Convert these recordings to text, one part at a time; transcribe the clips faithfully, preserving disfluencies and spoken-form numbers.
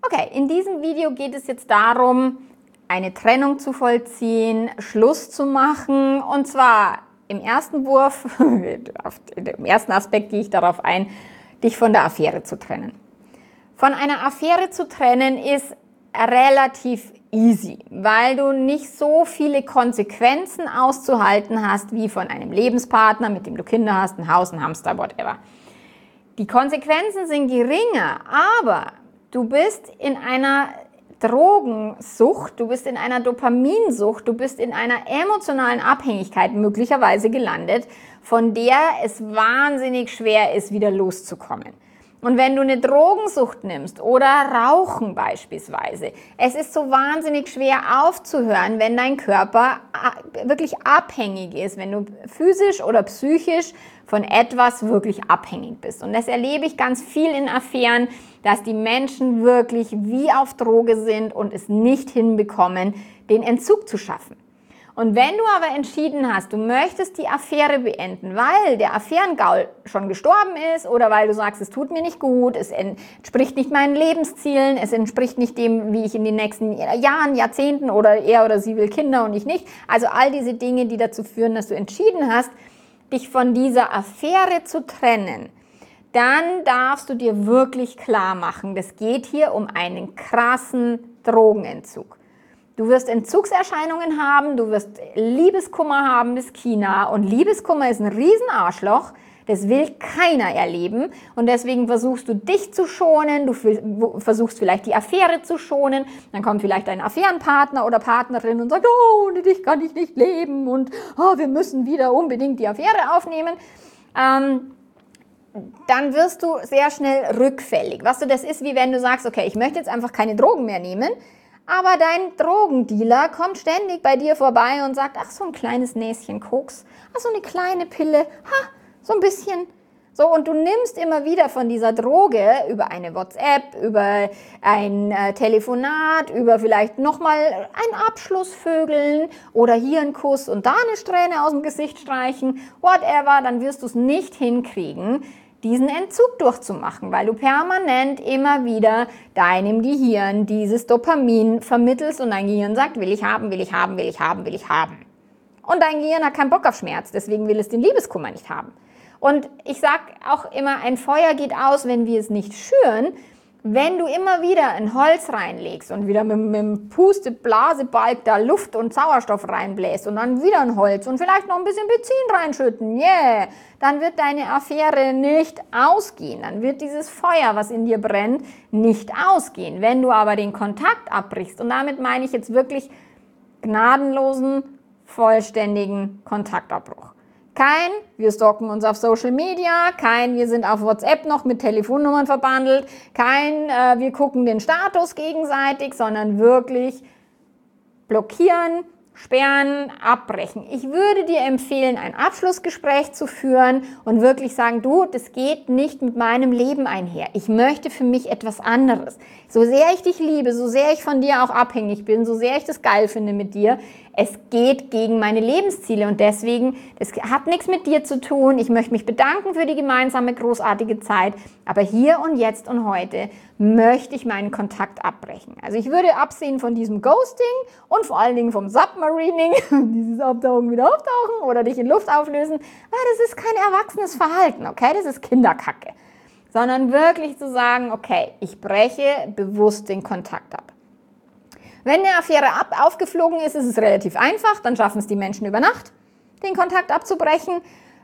Okay, in diesem Video geht es jetzt darum, eine Trennung zu vollziehen, Schluss zu machen, und zwar im ersten Wurf, im ersten Aspekt gehe ich darauf ein, dich von der Affäre zu trennen. Von einer Affäre zu trennen ist relativ easy, weil du nicht so viele Konsequenzen auszuhalten hast wie von einem Lebenspartner, mit dem du Kinder hast, ein Haus, ein Hamster, whatever. Die Konsequenzen sind geringer, aber du bist in einer Drogensucht, du bist in einer Dopaminsucht, du bist in einer emotionalen Abhängigkeit möglicherweise gelandet, von der es wahnsinnig schwer ist, wieder loszukommen. Und wenn du eine Drogensucht nimmst oder Rauchen beispielsweise, es ist so wahnsinnig schwer aufzuhören, wenn dein Körper wirklich abhängig ist, wenn du physisch oder psychisch von etwas wirklich abhängig bist. Und das erlebe ich ganz viel in Affären, dass die Menschen wirklich wie auf Droge sind und es nicht hinbekommen, den Entzug zu schaffen. Und wenn du aber entschieden hast, du möchtest die Affäre beenden, weil der Affärengaul schon gestorben ist oder weil du sagst, es tut mir nicht gut, es entspricht nicht meinen Lebenszielen, es entspricht nicht dem, wie ich in den nächsten Jahren, Jahrzehnten oder er oder sie will Kinder und ich nicht. Also all diese Dinge, die dazu führen, dass du entschieden hast, dich von dieser Affäre zu trennen, dann darfst du dir wirklich klar machen, das geht hier um einen krassen Drogenentzug. Du wirst Entzugserscheinungen haben, du wirst Liebeskummer haben bis China, und Liebeskummer ist ein Riesenarschloch, das will keiner erleben, und deswegen versuchst du dich zu schonen, du versuchst vielleicht die Affäre zu schonen, dann kommt vielleicht ein Affärenpartner oder Partnerin und sagt, oh, ohne dich kann ich nicht leben und oh, wir müssen wieder unbedingt die Affäre aufnehmen. Ähm, dann wirst du sehr schnell rückfällig. Was du, das ist, wie wenn du sagst, okay, ich möchte jetzt einfach keine Drogen mehr nehmen, aber dein Drogendealer kommt ständig bei dir vorbei und sagt, ach, so ein kleines Näschen Koks, ach, so eine kleine Pille, ha, so ein bisschen. So, und du nimmst immer wieder von dieser Droge über eine WhatsApp, über ein äh, Telefonat, über vielleicht nochmal ein Abschlussvögeln oder hier einen Kuss und da eine Strähne aus dem Gesicht streichen, whatever, dann wirst du es nicht hinkriegen, diesen Entzug durchzumachen, weil du permanent immer wieder deinem Gehirn dieses Dopamin vermittelst und dein Gehirn sagt, will ich haben, will ich haben, will ich haben, will ich haben. Und dein Gehirn hat keinen Bock auf Schmerz, deswegen will es den Liebeskummer nicht haben. Und ich sage auch immer, ein Feuer geht aus, wenn wir es nicht schüren. Wenn du immer wieder ein Holz reinlegst und wieder mit, mit dem Puste-Blasebalg da Luft und Sauerstoff reinbläst und dann wieder ein Holz und vielleicht noch ein bisschen Benzin reinschütten, yeah, dann wird deine Affäre nicht ausgehen. Dann wird dieses Feuer, was in dir brennt, nicht ausgehen. Wenn du aber den Kontakt abbrichst, und damit meine ich jetzt wirklich gnadenlosen, vollständigen Kontaktabbruch. Kein, wir stalken uns auf Social Media, kein, wir sind auf WhatsApp noch mit Telefonnummern verbandelt, kein, äh, wir gucken den Status gegenseitig, sondern wirklich blockieren, sperren, abbrechen. Ich würde dir empfehlen, ein Abschlussgespräch zu führen und wirklich sagen, du, das geht nicht mit meinem Leben einher. Ich möchte für mich etwas anderes. So sehr ich dich liebe, so sehr ich von dir auch abhängig bin, so sehr ich das geil finde mit dir, es geht gegen meine Lebensziele, und deswegen, das hat nichts mit dir zu tun. Ich möchte mich bedanken für die gemeinsame großartige Zeit, aber hier und jetzt und heute möchte ich meinen Kontakt abbrechen. Also ich würde absehen von diesem Ghosting und vor allen Dingen vom Submarining, dieses Abtauchen wieder auftauchen oder dich in Luft auflösen, weil das ist kein erwachsenes Verhalten, okay? Das ist Kinderkacke. Sondern wirklich zu sagen, okay, ich breche bewusst den Kontakt ab. Wenn eine Affäre ab, aufgeflogen ist, ist es relativ einfach, dann schaffen es die Menschen über Nacht, den Kontakt abzubrechen.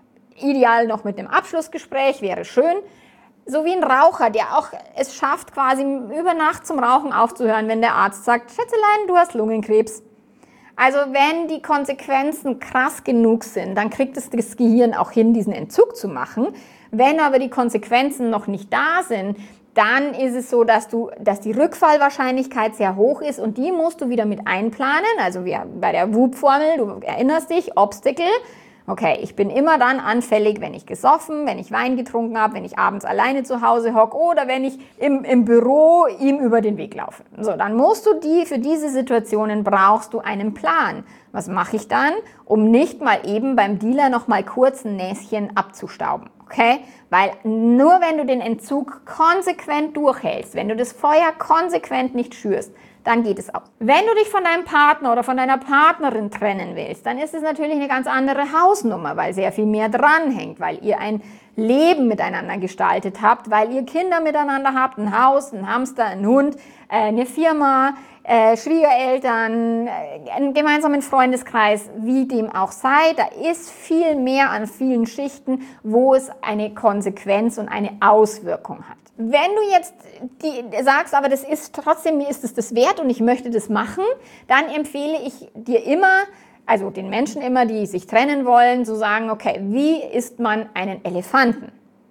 Ideal noch mit einem Abschlussgespräch, wäre schön. So wie ein Raucher, der auch es schafft, quasi über Nacht zum Rauchen aufzuhören, wenn der Arzt sagt, Schätzelein, du hast Lungenkrebs. Also wenn die Konsequenzen krass genug sind, dann kriegt es das Gehirn auch hin, diesen Entzug zu machen. Wenn aber die Konsequenzen noch nicht da sind, dann ist es so, dass du, dass die Rückfallwahrscheinlichkeit sehr hoch ist, und die musst du wieder mit einplanen. Also wie bei der W U P-Formel, du erinnerst dich, Obstacle, Okay, ich bin immer dann anfällig, wenn ich gesoffen, wenn ich Wein getrunken habe, wenn ich abends alleine zu Hause hocke oder wenn ich im, im Büro ihm über den Weg laufe. So, dann musst du die, für diese Situationen brauchst du einen Plan. Was mache ich dann, um nicht mal eben beim Dealer noch mal kurz ein Näschen abzustauben? Okay? Weil nur wenn du den Entzug konsequent durchhältst, wenn du das Feuer konsequent nicht schürst, dann geht es aus. Wenn du dich von deinem Partner oder von deiner Partnerin trennen willst, dann ist es natürlich eine ganz andere Hausnummer, weil sehr viel mehr dranhängt, weil ihr ein Leben miteinander gestaltet habt, weil ihr Kinder miteinander habt, ein Haus, ein Hamster, ein Hund, eine Firma, äh, Schwiegereltern, äh, einen gemeinsamen Freundeskreis, wie dem auch sei. Da ist viel mehr an vielen Schichten, wo es eine Konsequenz und eine Auswirkung hat. Wenn du jetzt die, sagst, aber das ist trotzdem, mir ist es das wert und ich möchte das machen, dann empfehle ich dir immer, also den Menschen immer, die sich trennen wollen, zu sagen, okay, wie isst man einen Elefanten?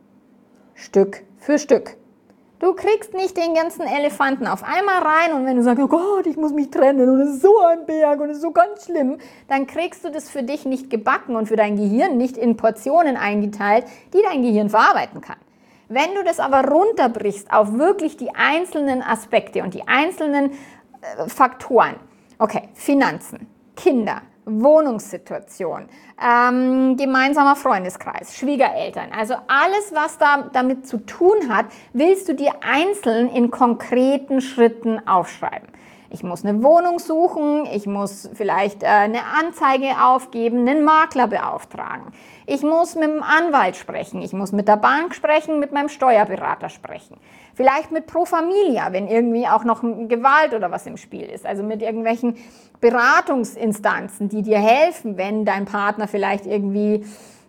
Stück für Stück. Du kriegst nicht den ganzen Elefanten auf einmal rein und wenn du sagst, oh Gott, ich muss mich trennen und es ist so ein Berg und es ist so ganz schlimm, dann kriegst du das für dich nicht gebacken und für dein Gehirn nicht in Portionen eingeteilt, die dein Gehirn verarbeiten kann. Wenn du das aber runterbrichst auf wirklich die einzelnen Aspekte und die einzelnen äh, Faktoren, okay, Finanzen, Kinder, Wohnungssituation, ähm, gemeinsamer Freundeskreis, Schwiegereltern, also alles, was da damit zu tun hat, willst du dir einzeln in konkreten Schritten aufschreiben. Ich muss eine Wohnung suchen, ich muss vielleicht äh, eine Anzeige aufgeben, einen Makler beauftragen. Ich muss mit dem Anwalt sprechen, ich muss mit der Bank sprechen, mit meinem Steuerberater sprechen. Vielleicht mit Pro Familia, wenn irgendwie auch noch Gewalt oder was im Spiel ist. Also mit irgendwelchen Beratungsinstanzen, die dir helfen, wenn dein Partner vielleicht irgendwie,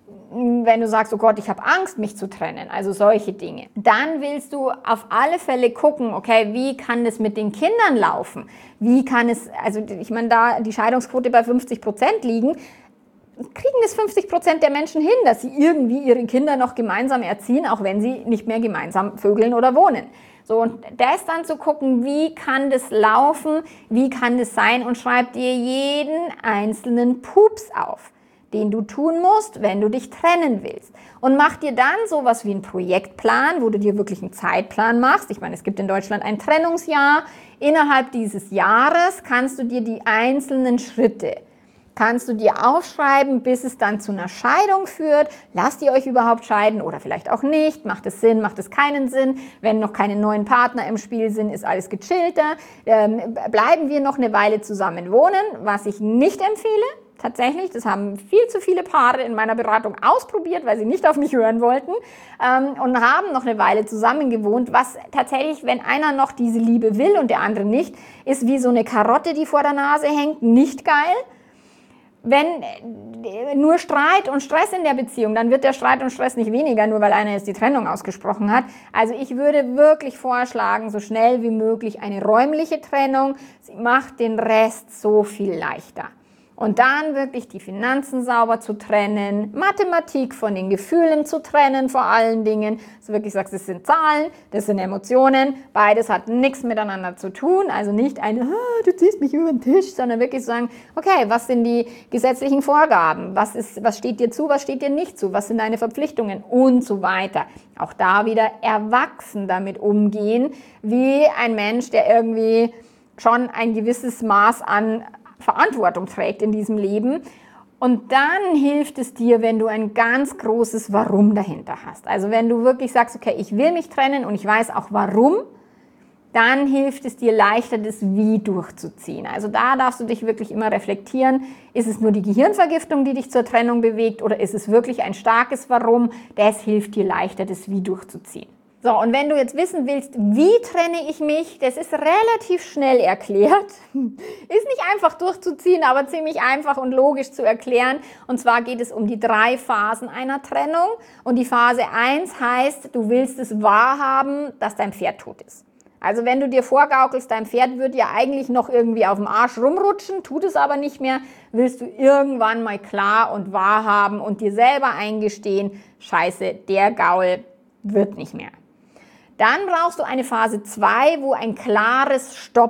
wenn du sagst, oh Gott, ich habe Angst, mich zu trennen, also solche Dinge. Dann willst du auf alle Fälle gucken, okay, wie kann das mit den Kindern laufen? Wie kann es, also ich meine, da die Scheidungsquote bei fünfzig Prozent liegen, kriegen es fünfzig Prozent der Menschen hin, dass sie irgendwie ihre Kinder noch gemeinsam erziehen, auch wenn sie nicht mehr gemeinsam vögeln oder wohnen. So, und das dann zu gucken, wie kann das laufen, wie kann das sein und schreib dir jeden einzelnen Pups auf, den du tun musst, wenn du dich trennen willst. Und mach dir dann sowas wie einen Projektplan, wo du dir wirklich einen Zeitplan machst. Ich meine, es gibt in Deutschland ein Trennungsjahr. Innerhalb dieses Jahres kannst du dir die einzelnen Schritte kannst du dir aufschreiben, bis es dann zu einer Scheidung führt. Lasst ihr euch überhaupt scheiden oder vielleicht auch nicht? Macht es Sinn, macht es keinen Sinn? Wenn noch keine neuen Partner im Spiel sind, ist alles gechillter. Ähm, bleiben wir noch eine Weile zusammen wohnen, was ich nicht empfehle. Tatsächlich, das haben viel zu viele Paare in meiner Beratung ausprobiert, weil sie nicht auf mich hören wollten ähm, und haben noch eine Weile zusammen gewohnt, was tatsächlich, wenn einer noch diese Liebe will und der andere nicht, ist wie so eine Karotte, die vor der Nase hängt, nicht geil. Wenn nur Streit und Stress in der Beziehung, dann wird der Streit und Stress nicht weniger, nur weil einer jetzt die Trennung ausgesprochen hat. Also ich würde wirklich vorschlagen, so schnell wie möglich eine räumliche Trennung. Sie macht den Rest so viel leichter. Und dann wirklich die Finanzen sauber zu trennen, Mathematik von den Gefühlen zu trennen vor allen Dingen. Dass du wirklich sagst, das sind Zahlen, das sind Emotionen, beides hat nichts miteinander zu tun. Also nicht ein, ah, du ziehst mich über den Tisch, sondern wirklich sagen, okay, was sind die gesetzlichen Vorgaben? Was ist, was steht dir zu, was steht dir nicht zu? Was sind deine Verpflichtungen? Und so weiter. Auch da wieder erwachsen damit umgehen, wie ein Mensch, der irgendwie schon ein gewisses Maß an Verantwortung trägt in diesem Leben. Und dann hilft es dir, wenn du ein ganz großes Warum dahinter hast. Also wenn du wirklich sagst, okay, ich will mich trennen und ich weiß auch warum, dann hilft es dir leichter, das Wie durchzuziehen. Also da darfst du dich wirklich immer reflektieren. Ist es nur die Gehirnvergiftung, die dich zur Trennung bewegt, oder ist es wirklich ein starkes Warum? Das hilft dir leichter, das Wie durchzuziehen. So, und wenn du jetzt wissen willst, wie trenne ich mich, das ist relativ schnell erklärt. Ist nicht einfach durchzuziehen, aber ziemlich einfach und logisch zu erklären. Und zwar geht es um die drei Phasen einer Trennung. Und die Phase eins heißt, du willst es wahrhaben, dass dein Pferd tot ist. Also wenn du dir vorgaukelst, dein Pferd wird ja eigentlich noch irgendwie auf dem Arsch rumrutschen, tut es aber nicht mehr, willst du irgendwann mal klar und wahrhaben und dir selber eingestehen, scheiße, der Gaul wird nicht mehr. Dann brauchst du eine Phase zwei, wo ein klares Stopp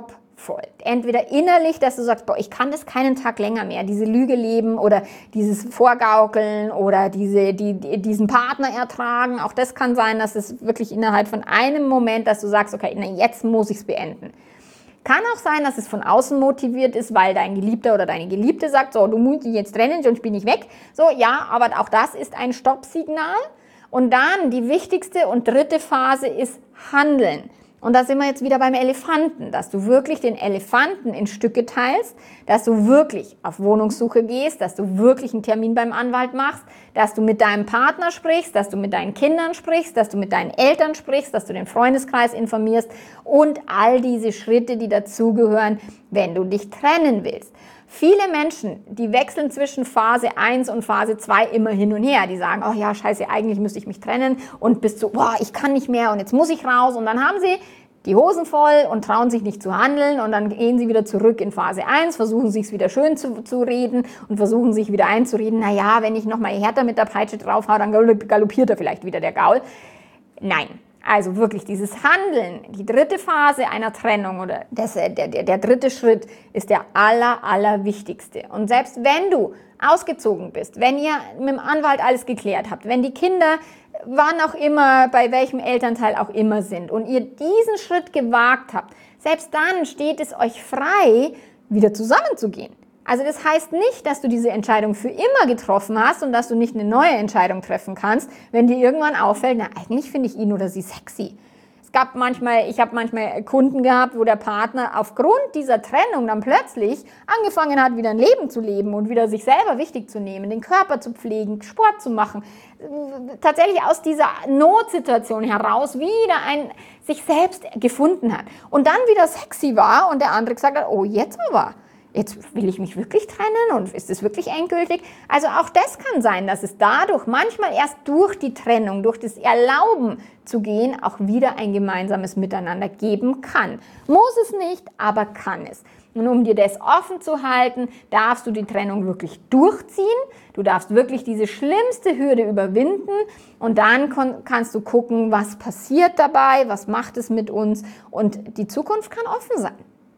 Entweder innerlich, dass du sagst, boah, ich kann das keinen Tag länger mehr, diese Lüge leben oder dieses Vorgaukeln oder diese, die, die, diesen Partner ertragen. Auch das kann sein, dass es wirklich innerhalb von einem Moment, dass du sagst, okay, na, jetzt muss ich es beenden. Kann auch sein, dass es von außen motiviert ist, weil dein Geliebter oder deine Geliebte sagt, so, du musst dich jetzt trennen, sonst bin ich weg. So, ja, aber auch das ist ein Stoppsignal. Und dann die wichtigste und dritte Phase ist Handeln. Und da sind wir jetzt wieder beim Elefanten, dass du wirklich den Elefanten in Stücke teilst, dass du wirklich auf Wohnungssuche gehst, dass du wirklich einen Termin beim Anwalt machst, dass du mit deinem Partner sprichst, dass du mit deinen Kindern sprichst, dass du mit deinen Eltern sprichst, dass du den Freundeskreis informierst und all diese Schritte, die dazugehören, wenn du dich trennen willst. Viele Menschen, die wechseln zwischen Phase eins und Phase zwei immer hin und her. Die sagen, oh ja, scheiße, eigentlich müsste ich mich trennen und bis zu, boah, ich kann nicht mehr und jetzt muss ich raus. Und dann haben sie die Hosen voll und trauen sich nicht zu handeln und dann gehen sie wieder zurück in Phase eins, versuchen sich wieder schön zu, zu reden und versuchen sich wieder einzureden, na ja, wenn ich nochmal härter mit der Peitsche draufhaue, dann galoppiert er vielleicht wieder der Gaul. Nein. Also wirklich dieses Handeln, die dritte Phase einer Trennung oder das, der, der, der dritte Schritt ist der aller, aller wichtigste. Und selbst wenn du ausgezogen bist, wenn ihr mit dem Anwalt alles geklärt habt, wenn die Kinder wann auch immer, bei welchem Elternteil auch immer sind und ihr diesen Schritt gewagt habt, selbst dann steht es euch frei, wieder zusammenzugehen. Also das heißt nicht, dass du diese Entscheidung für immer getroffen hast und dass du nicht eine neue Entscheidung treffen kannst, wenn dir irgendwann auffällt, na eigentlich finde ich ihn oder sie sexy. Es gab manchmal, ich habe manchmal Kunden gehabt, wo der Partner aufgrund dieser Trennung dann plötzlich angefangen hat, wieder ein Leben zu leben und wieder sich selber wichtig zu nehmen, den Körper zu pflegen, Sport zu machen, tatsächlich aus dieser Notsituation heraus wieder ein sich selbst gefunden hat und dann wieder sexy war und der andere gesagt hat, oh jetzt aber. Jetzt will ich mich wirklich trennen und ist es wirklich endgültig? Also auch das kann sein, dass es dadurch manchmal erst durch die Trennung, durch das Erlauben zu gehen, auch wieder ein gemeinsames Miteinander geben kann. Muss es nicht, aber kann es. Und um dir das offen zu halten, darfst du die Trennung wirklich durchziehen. Du darfst wirklich diese schlimmste Hürde überwinden und dann kannst du gucken, was passiert dabei, was macht es mit uns und die Zukunft kann offen sein.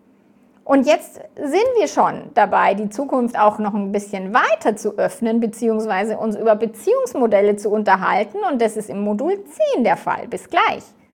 Und jetzt sind wir schon dabei, die Zukunft auch noch ein bisschen weiter zu öffnen, beziehungsweise uns über Beziehungsmodelle zu unterhalten. Und das ist im Modul zehn der Fall. Bis gleich.